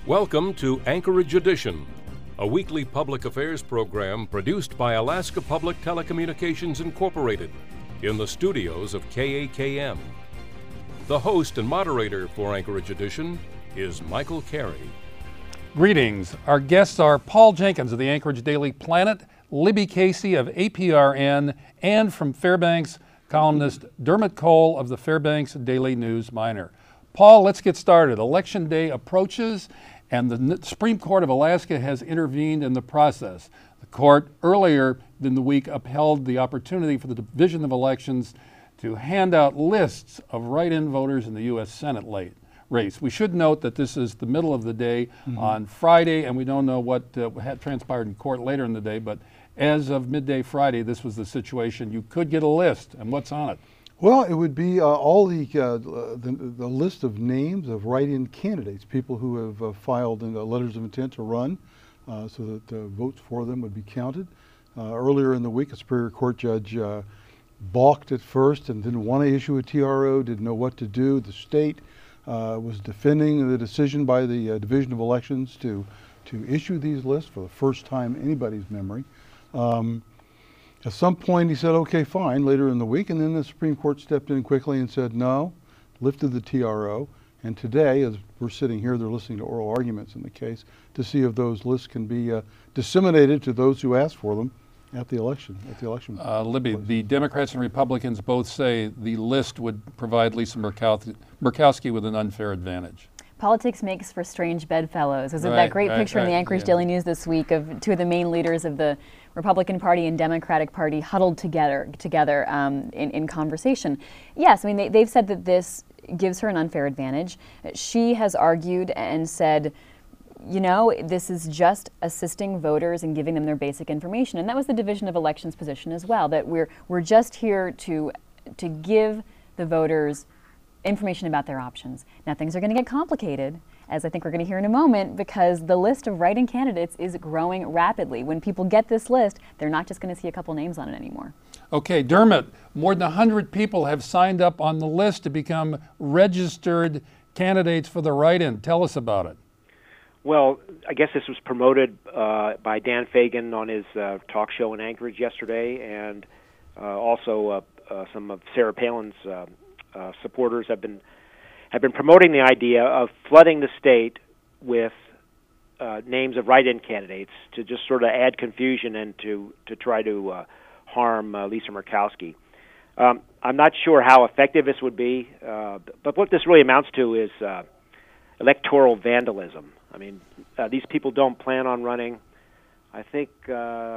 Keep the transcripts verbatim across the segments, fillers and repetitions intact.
Welcome to Anchorage Edition, a weekly public affairs program produced by Alaska Public Telecommunications Incorporated in the studios of K A K M. The host and moderator for Anchorage Edition is Michael Carey. Greetings. Our guests are Paul Jenkins of the Anchorage Daily Planet, Libby Casey of A P R N, and from Fairbanks, columnist Dermot Cole of the Fairbanks Daily News Miner. Paul, let's get started. Election day approaches, and the Supreme Court of Alaska has intervened in the process. The court earlier in the week upheld the opportunity for the Division of Elections to hand out lists of write-in voters in the U S Senate late race. We should note that this is the middle of the day mm-hmm. on Friday, and we don't know what uh, had transpired in court later in the day, but as of midday Friday, this was the situation. You could get a list, and what's on it? Well, it would be uh, all the, uh, the the list of names of write-in candidates, people who have uh, filed in, uh, letters of intent to run, uh, so that uh, votes for them would be counted. Uh, earlier in the week, a Superior Court judge uh, balked at first and didn't want to issue a T R O, didn't know what to do. The state uh, was defending the decision by the uh, Division of Elections to to issue these lists for the first time in anybody's memory. Um, At some point he said, okay, fine, later in the week, and then the Supreme Court stepped in quickly and said no, lifted the T R O, and today, as we're sitting here, they're listening to oral arguments in the case to see if those lists can be uh, disseminated to those who asked for them at the election. At the election. Uh, Libby, the Democrats and Republicans both say the list would provide Lisa Murkowski, Murkowski with an unfair advantage. Politics makes for strange bedfellows. Was it right, that great right, picture right, in the Anchorage yeah. Daily News this week of two of the main leaders of the Republican Party and Democratic Party huddled together together um, in, in conversation? Yes, I mean, they, they've said that this gives her an unfair advantage. She has argued and said, you know, this is just assisting voters and giving them their basic information. And that was the Division of Elections position as well, that we're, we're just here to, to give the voters information about their options. Now things are going to get complicated, as I think we're going to hear in a moment, because the list of write-in candidates is growing rapidly. When people get this list, they're not just going to see a couple names on it anymore. Okay, Dermot, more than one hundred people have signed up on the list to become registered candidates for the write-in. Tell us about it. Well, I guess this was promoted uh, by Dan Fagan on his uh, talk show in Anchorage yesterday, and uh, also uh, uh, some of Sarah Palin's uh, Uh, supporters have been have been promoting the idea of flooding the state with uh, names of write-in candidates to just sort of add confusion and to to try to uh, harm uh, Lisa Murkowski. Um, I'm not sure how effective this would be, uh, but what this really amounts to is uh, electoral vandalism. I mean, uh, these people don't plan on running. I think uh,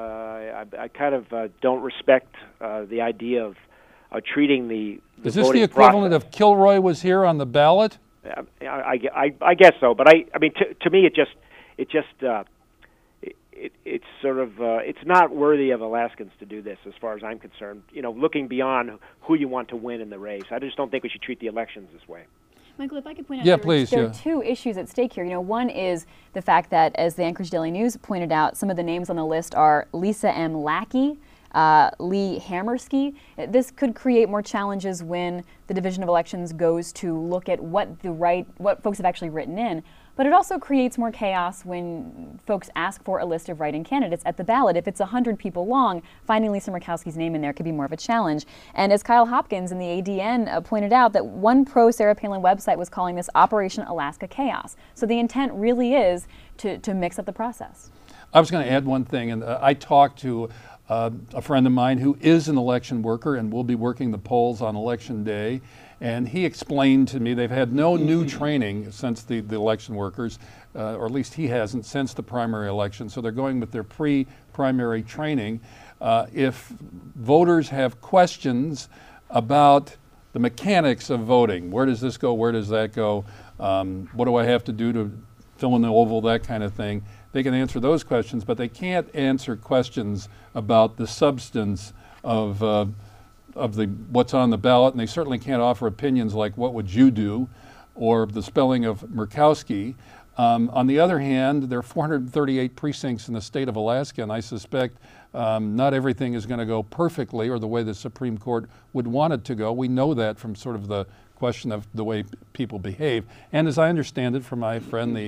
I, I kind of uh, don't respect uh, the idea of Uh, treating the, the Is this the equivalent process. of Kilroy was here on the ballot? I, I, I, I guess so, but I, I mean, to, to me, it just, it just, uh, it, it, it's sort of, uh, it's not worthy of Alaskans to do this, as far as I'm concerned. You know, looking beyond who you want to win in the race, I just don't think we should treat the elections this way. Michael, if I could point out, yeah, there, please, there yeah. are two issues at stake here. You know, one is the fact that, as the Anchorage Daily News pointed out, some of the names on the list are Lisa M. Lackey, Uh, Lee Hammerski. This could create more challenges when the Division of Elections goes to look at what the right, what folks have actually written in. But it also creates more chaos when folks ask for a list of write-in candidates at the ballot. If it's one hundred people long, finding Lisa Murkowski's name in there could be more of a challenge. And as Kyle Hopkins in the A D N uh, pointed out, that one pro-Sarah Palin website was calling this Operation Alaska Chaos. So the intent really is to, to mix up the process. I was going to add one thing, and uh, I talked to Uh, a friend of mine who is an election worker and will be working the polls on election day, and he explained to me they've had no new training since the, the election workers, uh, or at least he hasn't, since the primary election, so they're going with their pre-primary training. Uh, if voters have questions about the mechanics of voting, where does this go, where does that go, um, what do I have to do to fill in the oval, that kind of thing, they can answer those questions, but they can't answer questions about the substance of uh, of the what's on the ballot, and they certainly can't offer opinions like what would you do, or the spelling of Murkowski. Um, on the other hand, there are four hundred thirty-eight precincts in the state of Alaska, and I suspect um, not everything is going to go perfectly or the way the Supreme Court would want it to go. We know that from sort of the question of the way people behave. And as I understand it from my friend, the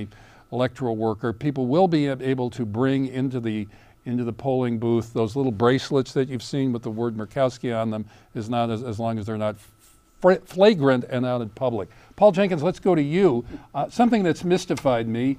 electoral worker, people will be able to bring into the into the polling booth those little bracelets that you've seen with the word Murkowski on them, is not as, as long as they're not flagrant and out in public. Paul Jenkins, let's go to you. Uh, something that's mystified me,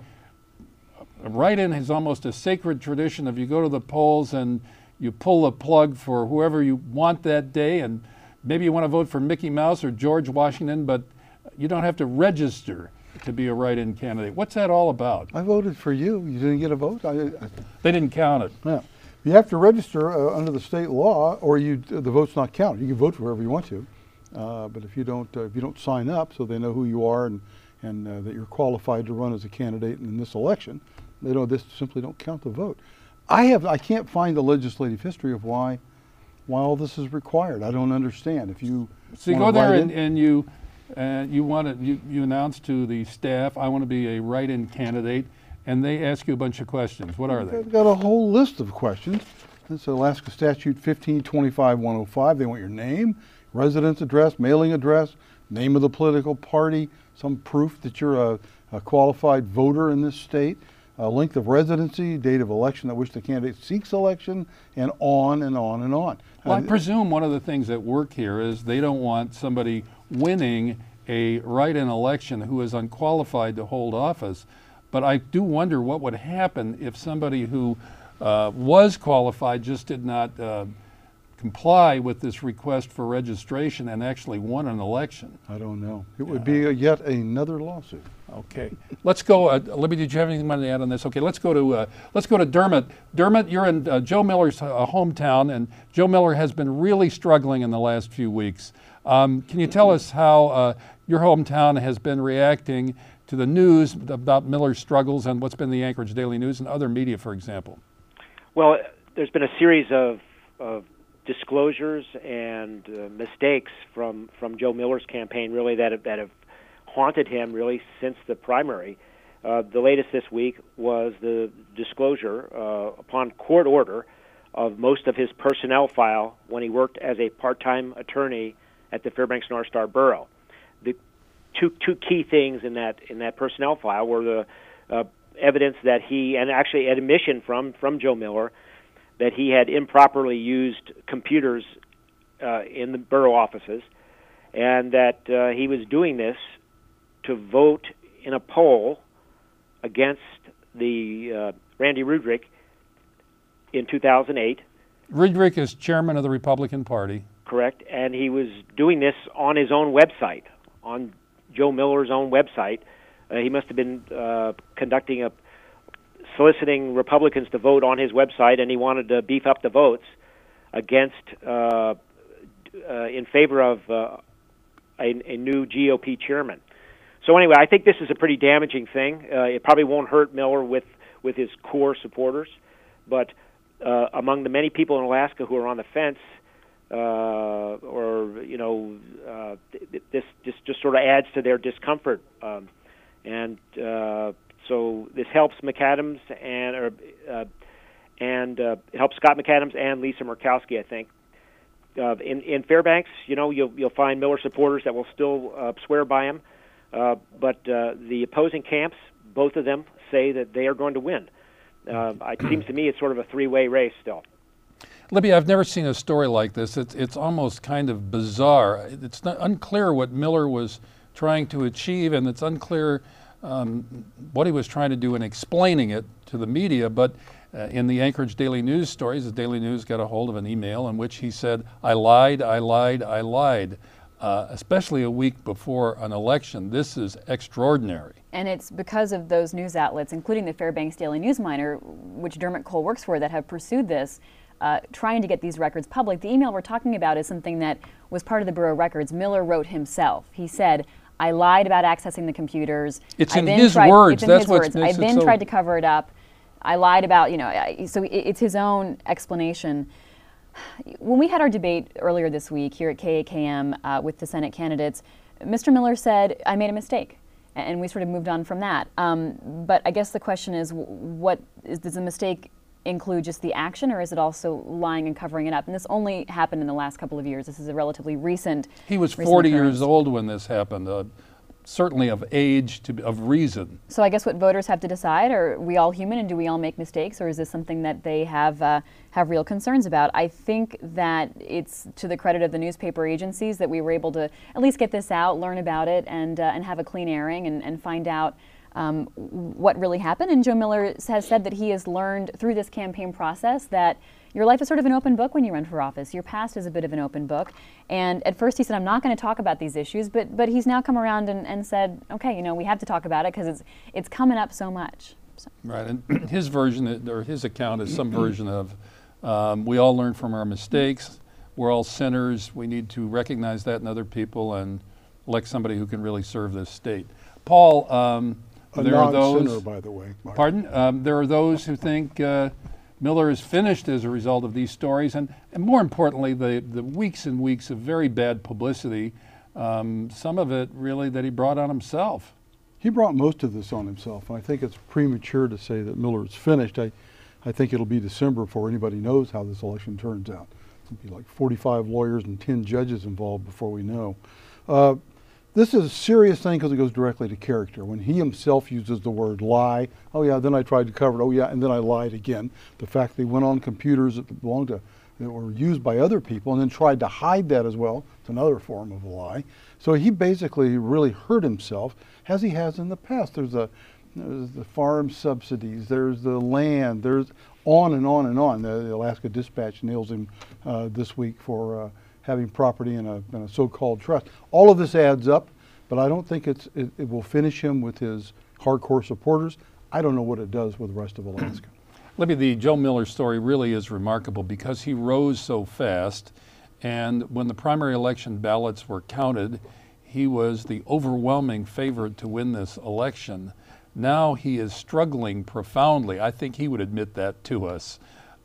write-in is almost a sacred tradition. If you go to the polls and you pull the plug for whoever you want that day, and maybe you want to vote for Mickey Mouse or George Washington, but you don't have to register to be a write-in candidate. What's that all about? I voted for you. You didn't get a vote? I, I, they didn't count it. Yeah. You have to register uh, under the state law, or you the vote's not counted. You can vote for whoever you want to, uh, but if you don't uh, if you don't sign up so they know who you are and and uh, that you're qualified to run as a candidate in this election, they don't this simply don't count the vote. I have I can't find the legislative history of why why all this is required. I don't understand. If you so you go there and, and you uh, you want to you, you announce to the staff, I want to be a write-in candidate, and they ask you a bunch of questions. What are they? They've got a whole list of questions. It's Alaska Statute fifteen twenty-five dash one oh five. They want your name, residence address, mailing address, name of the political party, some proof that you're a, a qualified voter in this state, uh, length of residency, date of election at which the candidate seeks election, and on and on and on. Well, I uh, presume one of the things at work here is they don't want somebody winning a write-in election who is unqualified to hold office. But I do wonder what would happen if somebody who uh, was qualified just did not uh, comply with this request for registration and actually won an election. I don't know. It would be a, yet another lawsuit. Okay, let's go. Uh, Libby, did you have anything to add on this? Okay, let's go to uh, let's go to Dermot. Dermot, you're in uh, Joe Miller's uh, hometown, and Joe Miller has been really struggling in the last few weeks. Um, can you tell us how uh, your hometown has been reacting to the news about Miller's struggles and what's been the Anchorage Daily News and other media, for example? Well, there's been a series of, of disclosures and uh, mistakes from, from Joe Miller's campaign, really, that have, that have haunted him, really, since the primary. Uh, the latest this week was the disclosure, uh, upon court order, of most of his personnel file when he worked as a part-time attorney at the Fairbanks North Star Borough. The two two key things in that in that personnel file were the uh, evidence that he, and actually an admission from from Joe Miller, that he had improperly used computers uh, in the borough offices, and that uh, he was doing this to vote in a poll against the uh, Randy Rudrick in two thousand eight. Rudrick is chairman of the Republican Party. Correct, and he was doing this on his own website, on Joe Miller's own website. Uh, he must have been uh, conducting a soliciting Republicans to vote on his website, and he wanted to beef up the votes against uh, uh, in favor of uh, a, a new G O P chairman. So anyway, I think this is a pretty damaging thing. Uh, it probably won't hurt Miller with with his core supporters, but uh, among the many people in Alaska who are on the fence, Uh, or you know, uh, th- this just just sort of adds to their discomfort, um, and uh, so this helps McAdams and or, uh, and uh, helps Scott McAdams and Lisa Murkowski, I think. Uh, in in Fairbanks, you know, you'll you'll find Miller supporters that will still uh, swear by him, uh, but uh, the opposing camps, both of them, say that they are going to win. Uh, it seems to me it's sort of a three-way race still. Libby, I've never seen a story like this. It's, it's almost kind of bizarre. It's not unclear what Miller was trying to achieve, and it's unclear um, what he was trying to do in explaining it to the media. But uh, in the Anchorage Daily News stories, the Daily News got a hold of an email in which he said, I lied, I lied, I lied, uh, especially a week before an election. This is extraordinary. And it's because of those news outlets, including the Fairbanks Daily News Miner, which Dermot Cole works for, that have pursued this, Uh, trying to get these records public. The email we're talking about is something that was part of the Bureau records. Miller wrote himself. He said, I lied about accessing the computers. It's I in then his tried, words. It's in That's his what words. makes I then it so... tried to cover it up. I lied about, you know, I, so it, it's his own explanation. When we had our debate earlier this week here at K A K M uh, with the Senate candidates, Mister Miller said, I made a mistake. And we sort of moved on from that. Um, but I guess the question is, what is, does a mistake include just the action, or is it also lying and covering it up? And this only happened in the last couple of years. This is a relatively recent. He was recent forty occurrence. years old when this happened. Uh, certainly of age, to of reason. So I guess what voters have to decide: are we all human, and do we all make mistakes, or is this something that they have uh, have real concerns about? I think that it's to the credit of the newspaper agencies that we were able to at least get this out, learn about it, and uh, and have a clean airing, and, and find out um, what really happened. And Joe Miller has said that he has learned through this campaign process that your life is sort of an open book when you run for office. Your past is a bit of an open book. And at first he said, I'm not going to talk about these issues, but but he's now come around and, and said, okay, you know, we have to talk about it because it's it's coming up so much. So. Right, and his version, or his account is some version of, um, we all learn from our mistakes, we're all sinners, we need to recognize that in other people and elect somebody who can really serve this state. Paul, um, A there are non-sinner, those, by the way, Mark. pardon? Um, there are those who think uh, Miller is finished as a result of these stories, and, and more importantly, the, the weeks and weeks of very bad publicity, um, some of it really that he brought on himself. He brought most of this on himself, and I think it's premature to say that Miller is finished. I, I think it'll be December before anybody knows how this election turns out. It'll be like forty-five lawyers and ten judges involved before we know. Uh, This is a serious thing because it goes directly to character. When he himself uses the word lie, oh yeah, then I tried to cover it, oh yeah, and then I lied again. The fact they went on computers that belonged to, that were used by other people and then tried to hide that as well, it's another form of a lie. So he basically really hurt himself, as he has in the past. There's, a, there's the farm subsidies, there's the land, there's on and on and on. The, the Alaska Dispatch nails him uh, this week for uh, having property in a, in a so-called trust. All of this adds up, but I don't think it's, it, it will finish him with his hardcore supporters. I don't know what it does with the rest of Alaska. Libby, the Joe Miller story really is remarkable because he rose so fast, and when the primary election ballots were counted, he was the overwhelming favorite to win this election. Now he is struggling profoundly. I think he would admit that to us.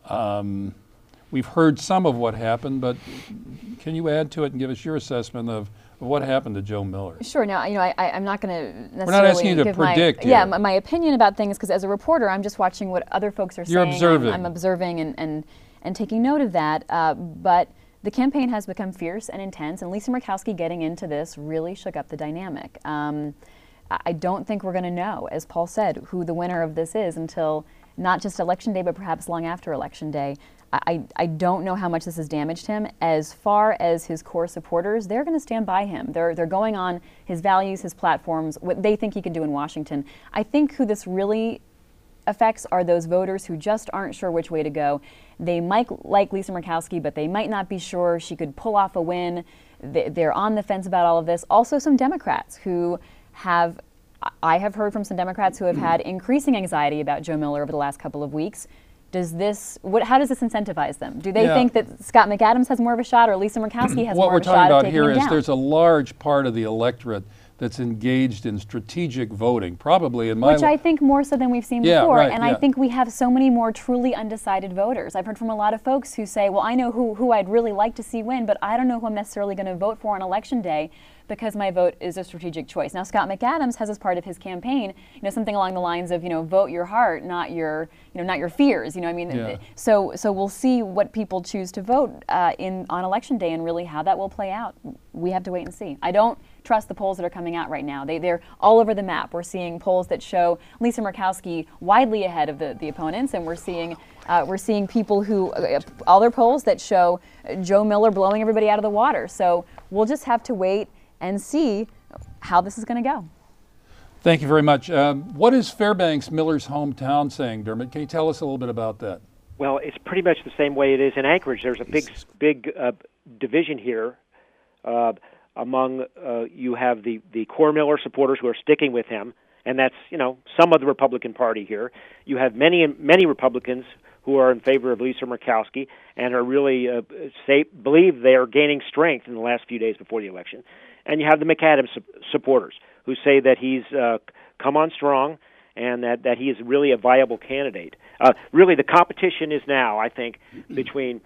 Um, We've heard some of what happened, but can you add to it and give us your assessment of, of what happened to Joe Miller? Sure. Now, you know, I, I'm not going to necessarily We're not asking you to give predict my, yeah, here. my, my opinion about things, because as a reporter, I'm just watching what other folks are You're saying. observing. I'm, I'm observing and, and, and taking note of that. Uh, but the campaign has become fierce and intense, and Lisa Murkowski getting into this really shook up the dynamic. Um, I don't think we're going to know, as Paul said, who the winner of this is until not just Election Day, but perhaps long after Election Day. I, I don't know how much this has damaged him. As far as his core supporters, they're going to stand by him. They're, they're going on his values, his platforms, what they think he can do in Washington. I think who this really affects are those voters who just aren't sure which way to go. They might like Lisa Murkowski, but they might not be sure she could pull off a win. They're on the fence about all of this. Also some Democrats who have, I have heard from some Democrats who have had increasing anxiety about Joe Miller over the last couple of weeks. Does this, what, how does this incentivize them? Do they yeah. think that Scott McAdams has more of a shot, or Lisa Murkowski has what more we're of a shot talking of about taking here him is down? there's a large part of the electorate that's engaged in strategic voting, probably in my... Which I think more so than we've seen yeah, before, right, and yeah. I think we have so many more truly undecided voters. I've heard from a lot of folks who say, well, I know who, who I'd really like to see win, but I don't know who I'm necessarily going to vote for on Election Day because my vote is a strategic choice. Now, Scott McAdams has as part of his campaign, you know, something along the lines of, you know, vote your heart, not your, you know, not your fears. You know, I mean, Yeah. so so we'll see what people choose to vote uh, in on Election Day and really how that will play out. We have to wait and see. I don't trust the polls that are coming out right now. They, they're all over the map. We're seeing polls that show Lisa Murkowski widely ahead of the, the opponents, and we're seeing uh, we're seeing people who, uh, all their polls that show Joe Miller blowing everybody out of the water. So we'll just have to wait and see how this is going to go. Thank you very much. Um, what is Fairbanks, Miller's hometown, saying, Dermot? Can you tell us a little bit about that? Well, it's pretty much the same way it is in Anchorage. There's a big, big uh, division here. Uh, among uh, you have the the core Miller supporters who are sticking with him, and that's you know some of the Republican Party here. You have many many Republicans who are in favor of Lisa Murkowski and are really uh, say believe they are gaining strength in the last few days before the election. And you have the McAdams su- supporters who say that he's uh, come on strong and that, that he is really a viable candidate. Uh, really, the competition is now, I think, between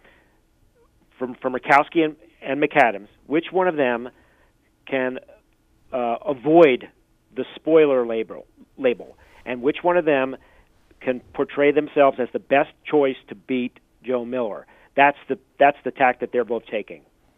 from, from Murkowski and, and McAdams. Which one of them can uh, avoid the spoiler label, label, and which one of them can portray themselves as the best choice to beat Joe Miller? That's the that's the tack that they're both taking.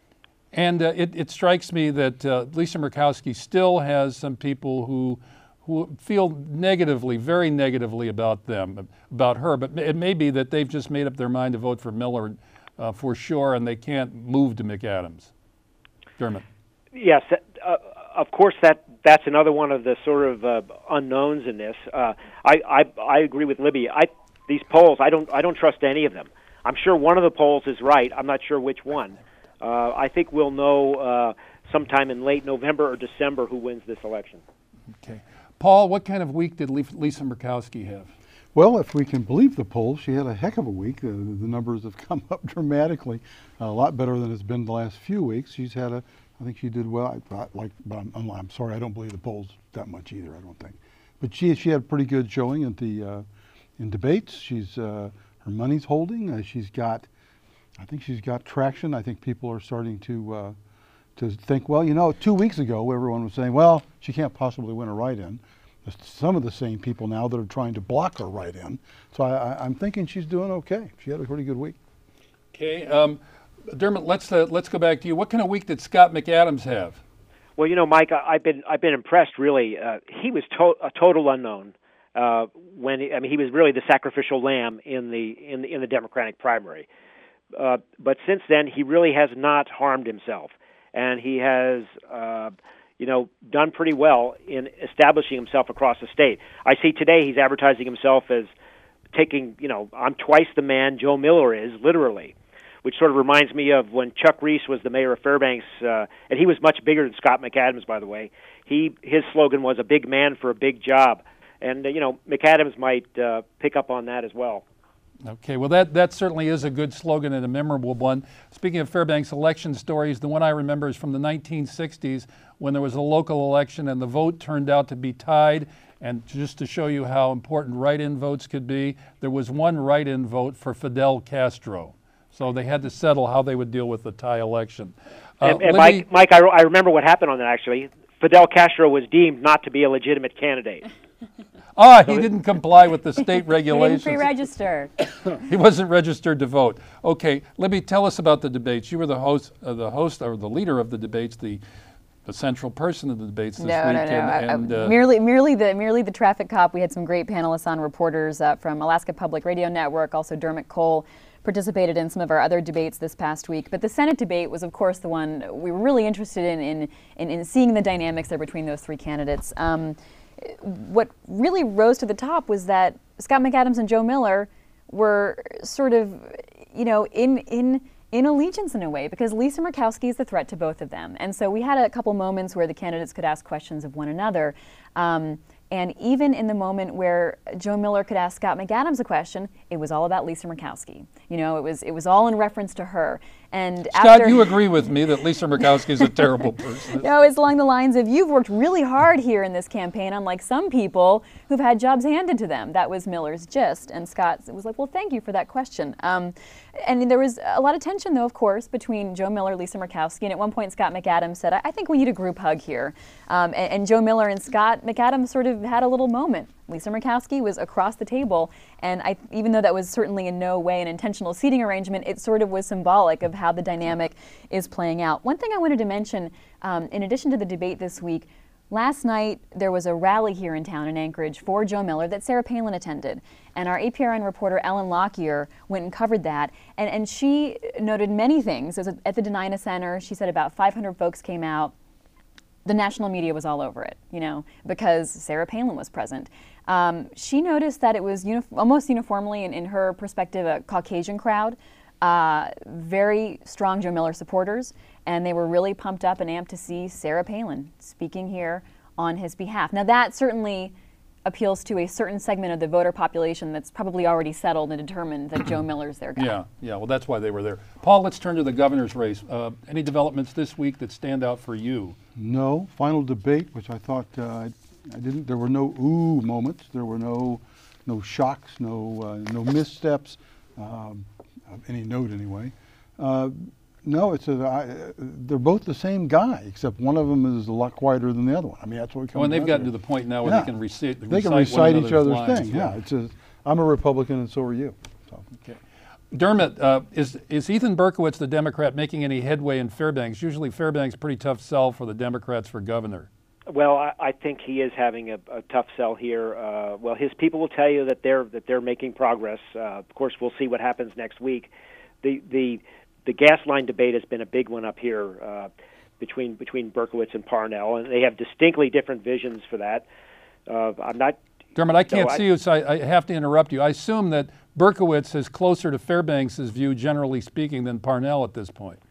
And uh, it, it strikes me that uh, Lisa Murkowski still has some people who who feel negatively, very negatively about them, about her. But it may be that they've just made up their mind to vote for Miller uh, for sure, and they can't move to McAdams. Dermot. Yes, uh, of course that that's another one of the sort of uh, unknowns in this. Uh, I, I I agree with Libby. I these polls, I don't I don't trust any of them. I'm sure one of the polls is right. I'm not sure which one. Uh, I think we'll know uh, sometime in late November or December who wins this election. Okay. Paul, what kind of week did Lisa Murkowski have? Well, if we can believe the polls, she had a heck of a week. Uh, the numbers have come up dramatically, a lot better than it's been the last few weeks. She's had a, I think she did well. I, I, like, but I'm, I'm, I'm sorry, I don't believe the polls that much either. I don't think, but she she had pretty good showing at the uh, in debates. She's uh, her money's holding. Uh, she's got, I think she's got traction. I think people are starting to uh, to think, well, you know, two weeks ago everyone was saying, well, she can't possibly win a write-in. There's some of the same people now that are trying to block her write-in. So I, I, I'm thinking she's doing okay. She had a pretty good week. Okay, um, Dermot, let's uh, let's go back to you. What kind of week did Scott McAdams have? Well, you know, Mike, I, I've been I've been impressed. Really, uh, he was to- a total unknown uh, when he, I mean he was really the sacrificial lamb in the in the, in the Democratic primary. Uh, but since then, he really has not harmed himself, and he has. Uh, you know, done pretty well in establishing himself across the state. I see today he's advertising himself as taking, you know, I'm twice the man Joe Miller is, literally, which sort of reminds me of when Chuck Reese was the mayor of Fairbanks, uh, and he was much bigger than Scott McAdams, by the way. He his slogan was a big man for a big job, and, uh, you know, McAdams might uh, pick up on that as well. Okay, well, that, that certainly is a good slogan and a memorable one. Speaking of Fairbanks election stories, the one I remember is from the nineteen sixties when there was a local election and the vote turned out to be tied. And just to show you how important write-in votes could be, there was one write-in vote for Fidel Castro. So they had to settle how they would deal with the tie election. Uh, and and Libby, Mike, Mike I, I remember what happened on that, actually. Fidel Castro was deemed not to be a legitimate candidate. Ah, he didn't comply with the state regulations. He didn't pre-register. He wasn't registered to vote. Okay, Libby, tell us about the debates. You were the host, uh, the host or the leader of the debates, the the central person of the debates this no, week. No, no, and, no. and, uh, merely, merely the merely the traffic cop. We had some great panelists on, reporters uh, from Alaska Public Radio Network. Also, Dermot Cole participated in some of our other debates this past week. But the Senate debate was, of course, the one we were really interested in in in, in seeing the dynamics there between those three candidates. Um, What really rose to the top was that Scott McAdams and Joe Miller were sort of, you know, in in in allegiance in a way, because Lisa Murkowski is the threat to both of them. And so we had a couple moments where the candidates could ask questions of one another. Um, and even in the moment where Joe Miller could ask Scott McAdams a question, it was all about Lisa Murkowski. You know, it was it was all in reference to her. And Scott, after you agree with me that Lisa Murkowski is a terrible person. No, it's along the lines of, you've worked really hard here in this campaign, unlike some people who've had jobs handed to them. That was Miller's gist. And Scott was like, well, thank you for that question. Um, and there was a lot of tension, though, of course, between Joe Miller, Lisa Murkowski. And at one point, Scott McAdams said, I, I think we need a group hug here. Um, and, and Joe Miller and Scott McAdams sort of had a little moment. Lisa Murkowski was across the table, and I, even though that was certainly in no way an intentional seating arrangement, it sort of was symbolic of how the dynamic is playing out. One thing I wanted to mention, um, in addition to the debate this week, last night there was a rally here in town in Anchorage for Joe Miller that Sarah Palin attended, and our A P R N reporter Ellen Lockyer went and covered that, and, and she noted many things. It was at the Denina Center. She said about five hundred folks came out. The national media was all over it, you know, because Sarah Palin was present. Um, she noticed that it was uni- almost uniformly, in, in her perspective, a Caucasian crowd, uh, very strong Joe Miller supporters, and they were really pumped up and amped to see Sarah Palin speaking here on his behalf. Now, that certainly appeals to a certain segment of the voter population that's probably already settled and determined that Joe Miller's their guy. Yeah, yeah, well, that's why they were there. Paul, let's turn to the governor's race. Uh, any developments this week that stand out for you? No. Final debate, which I thought uh, I, I didn't. There were no ooh moments. There were no no shocks, no uh, no missteps um, of any note anyway. Uh, no, it's a. I, they're both the same guy, except one of them is a lot quieter than the other one. I mean, that's what we come. Oh, and they've gotten to to the point now where yeah. they can recite. They can recite, recite one each other's lines. thing. Yeah, it's a. I'm a Republican, and so are you. So. Okay. Dermot, uh, is, is Ethan Berkowitz, the Democrat, making any headway in Fairbanks? Usually Fairbanks is a pretty tough sell for the Democrats for governor. Well, I, I think he is having a, a tough sell here. Uh, well, his people will tell you that they're that they're making progress. Uh, of course, we'll see what happens next week. The the the gas line debate has been a big one up here uh, between between Berkowitz and Parnell, and they have distinctly different visions for that. Uh, I'm not. Dermot, I can't no, see I, you, so I, I have to interrupt you. I assume that Berkowitz is closer to Fairbanks' view, generally speaking, than Parnell at this point.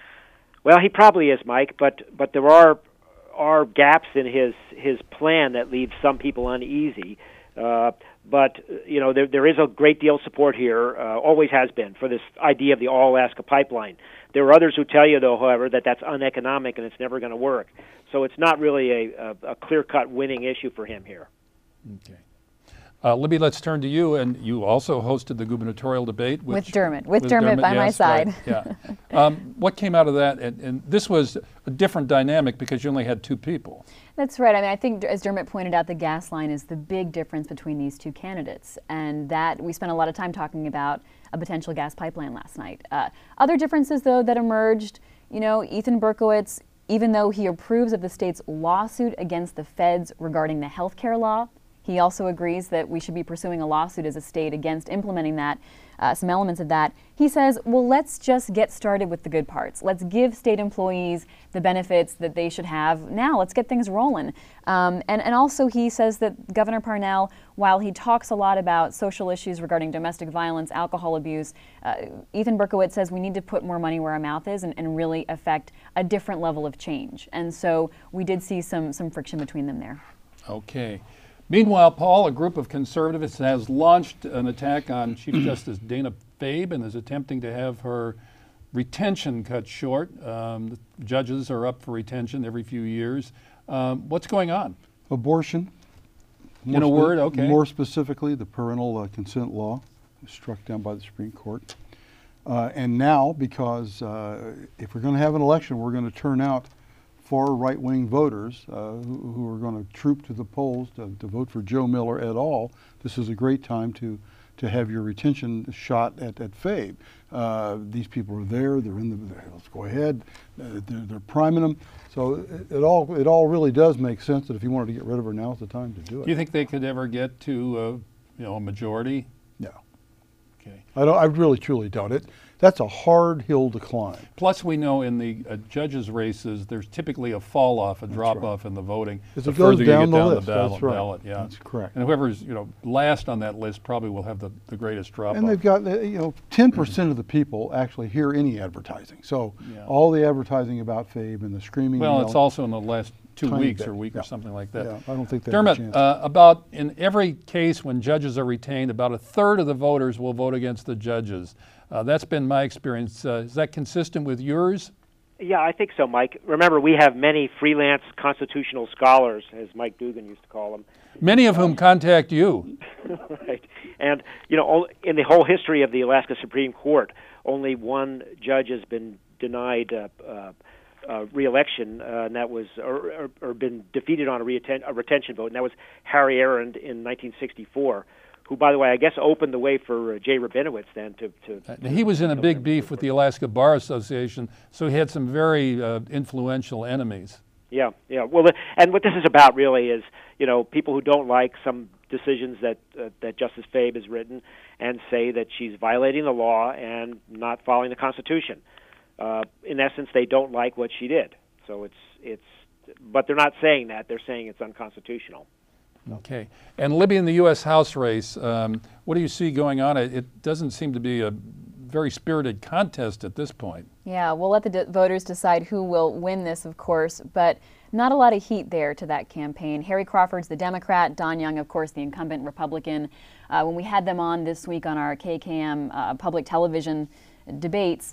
Well, he probably is, Mike, but but there are are gaps in his his plan that leave some people uneasy. Uh, but you know, there there is a great deal of support here, uh, always has been, for this idea of the All-Alaska Pipeline. There are others who tell you, though, however, that that's uneconomic and it's never going to work. So it's not really a, a, a clear-cut winning issue for him here. Okay. Uh, Libby, let's turn to you, and you also hosted the gubernatorial debate. Which, with Dermot, with, with Dermot, Dermot by yes, my side. Right, yeah. um, what came out of that? And, and this was a different dynamic because you only had two people. That's right. I mean, I think, as Dermot pointed out, the gas line is the big difference between these two candidates, and that we spent a lot of time talking about a potential gas pipeline last night. Uh, other differences, though, that emerged, you know, Ethan Berkowitz, even though he approves of the state's lawsuit against the feds regarding the health care law, he also agrees that we should be pursuing a lawsuit as a state against implementing that, uh, some elements of that. He says, well, let's just get started with the good parts. Let's give state employees the benefits that they should have now. Let's get things rolling. Um, and, and also he says that Governor Parnell, while he talks a lot about social issues regarding domestic violence, alcohol abuse, uh, Ethan Berkowitz says we need to put more money where our mouth is and, and really affect a different level of change. And so we did see some, some friction between them there. Okay. Meanwhile, Paul, a group of conservatives has launched an attack on Chief Justice Dana Fabe and is attempting to have her retention cut short. Um, the judges are up for retention every few years. Um, what's going on? Abortion. More In a word, okay. More specifically, the parental uh, consent law was struck down by the Supreme Court. Uh, and now, because uh, if we're going to have an election, we're going to turn out far right-wing voters uh, who, who are going to troop to the polls to, to vote for Joe Miller et al. This is a great time to to have your retention shot at, at Fabe. Uh, these people are there, they're in the, let's go ahead, uh, they're, they're priming them. So it, it all it all really does make sense that if you wanted to get rid of her, now's the time to do it. Do you think they could ever get to uh, you know, a majority? No. Okay. I don't. I really, truly don't. It. That's a hard hill to climb. Plus, we know in the uh, judges' races, there's typically a fall off, a drop right. off in the voting. As the it goes further down you get the down list, the ballot, that's right. ballot, yeah. That's correct. And whoever's you know last on that list probably will have the, the greatest drop And off. they've got, uh, you know, ten percent of the people actually hear any advertising. So Yeah. all the advertising about Fabe and the screaming. Well, and it's yelling, also in the last two Tiny weeks bit, or week yeah. or something like that. Yeah, I don't think they have a Dermot, chance. uh, about in every case when judges are retained, about a third of the voters will vote against the judges. Uh, that's been my experience. Uh, is that consistent with yours? Yeah, I think so, Mike. Remember, we have many freelance constitutional scholars, as Mike Dugan used to call them. Many of whom contact you. Right. And, you know, in the whole history of the Alaska Supreme Court, only one judge has been denied uh, uh, uh, re-election, uh, and that was, or, or, or been defeated on a, reten- a retention vote, and that was Harry Arend in nineteen sixty-four, who, by the way, I guess opened the way for uh, Jay Rabinowitz then to... to, Uh, he was in a big beef with the Alaska Bar Association, so he had some very uh, influential enemies. Yeah, yeah. Well, the, and what this is about really is, you know, people who don't like some decisions that uh, that Justice Fabe has written and say that she's violating the law and not following the Constitution. Uh, in essence, they don't like what she did. So it's it's, but they're not saying that. They're saying it's unconstitutional. Okay. And Libby, in the U S House race, um, what do you see going on? It, it doesn't seem to be a very spirited contest at this point. Yeah, we'll let the d- voters decide who will win this, of course, but not a lot of heat there to that campaign. Harry Crawford's the Democrat, Don Young, of course, the incumbent Republican. Uh, when we had them on this week on our K K M uh, public television debates,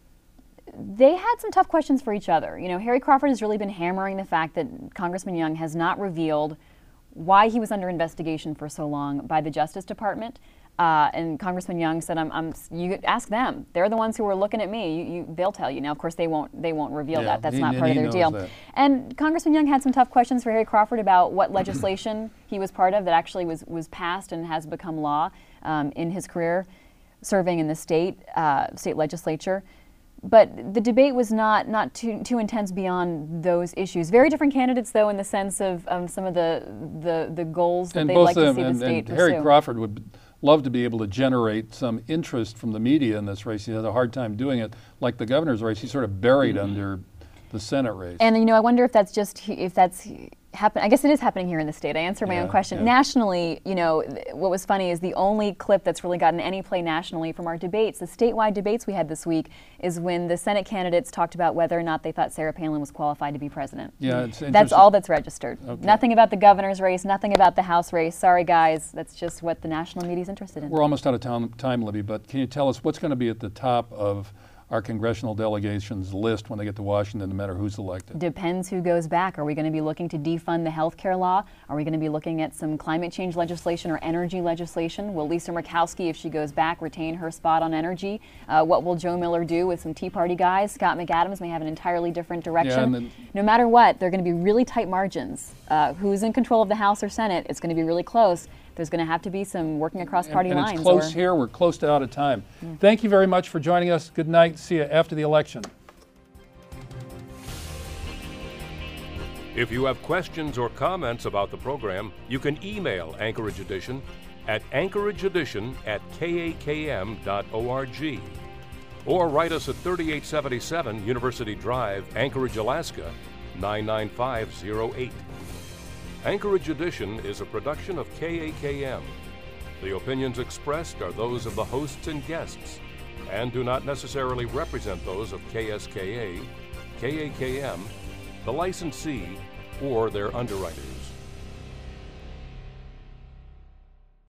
they had some tough questions for each other. You know, Harry Crawford has really been hammering the fact that Congressman Young has not revealed why he was under investigation for so long by the Justice Department. Uh, and Congressman Young said, "I'm, I'm. You ask them. They're the ones who are looking at me. You, you, they'll tell you." Now, of course, they won't. They won't reveal Yeah, that. That's he- not and part of he their knows deal. that. And Congressman Young had some tough questions for Harry Crawford about what legislation he was part of that actually was was passed and has become law um, in his career. serving in the state uh, state legislature. But the debate was not not too too intense beyond those issues. Very different candidates, though, in the sense of um, some of the the, the goals that and they'd both like to them, see the and, state and pursue. Harry Crawford would love to be able to generate some interest from the media in this race. He has a hard time doing it. Like the governor's race, he's sort of buried mm-hmm. under the Senate race. And you know, I wonder if that's just if that's happen. I guess it is happening here in the state. I answered my yeah, own question. Yeah. Nationally, you know, th- what was funny is the only clip that's really gotten any play nationally from our debates, the statewide debates we had this week, is when the Senate candidates talked about whether or not they thought Sarah Palin was qualified to be president. Yeah, it's that's all that's registered. Okay. Nothing about the governor's race. Nothing about the House race. Sorry, guys. That's just what the national media is interested in. We're almost out of time, time, Libby, but can you tell us what's going to be at the top of our congressional delegations list when they get to Washington, no matter who's elected? Depends who goes back. Are we going to be looking to defund the health care law? Are we going to be looking at some climate change legislation or energy legislation? Will Lisa Murkowski, if she goes back, retain her spot on energy? Uh, what will Joe Miller do with some Tea Party guys? Scott McAdams may have an entirely different direction. Yeah, and then, no matter what, they're going to be really tight margins. Uh, who's in control of the House or Senate? It's going to be really close. There's going to have to be some working across party and, and lines. It's close or, here. We're close to out of time. Yeah. Thank you very much for joining us. Good night. See you after the election. If you have questions or comments about the program, you can email Anchorage Edition at anchorageedition at k a k m dot org or write us at thirty-eight seventy-seven University Drive, Anchorage, Alaska, nine nine five zero eight. Anchorage Edition is a production of K A K M. The opinions expressed are those of the hosts and guests and do not necessarily represent those of K S K A, K A K M, the licensee, or their underwriters.